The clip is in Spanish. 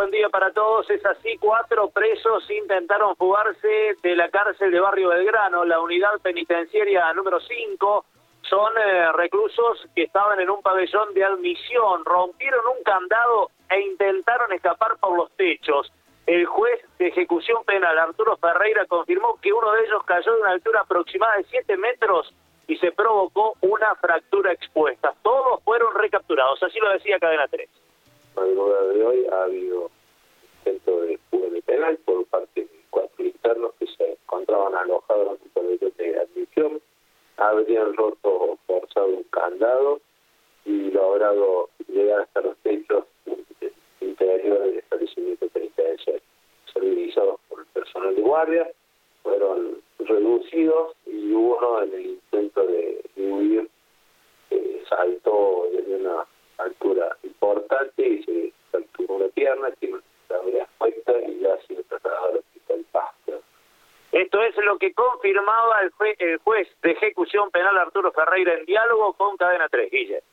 buen día para todos. Es así, 4 presos intentaron fugarse de la cárcel de Barrio Belgrano, la unidad penitenciaria número 5. Son reclusos que estaban en un pabellón de admisión, rompieron un candado e intentaron escapar por los techos. El juez de ejecución penal, Arturo Ferreira, confirmó que uno de ellos cayó de una altura aproximada de 7 metros y se provocó una fractura expuesta. Todos fueron recapturados, así lo decía Cadena 3. Madrugada de hoy ha habido intento de fuga de penal por parte de 4 internos que se encontraban alojados en un pabellón de admisión. Habrían roto forzado un candado y logrado llegar hasta los techos interiores del establecimiento penitenciario. Servilizados por el personal de guardia, fueron reducidos y uno en el intento de huir saltó desde una altura importante y se fracturó una pierna, tiene una fractura expuesta y ya ha sido trasladado al hospital Pasteur. Esto es lo que confirmaba el juez de ejecución penal Arturo Ferreira en diálogo con Cadena 3, Guille.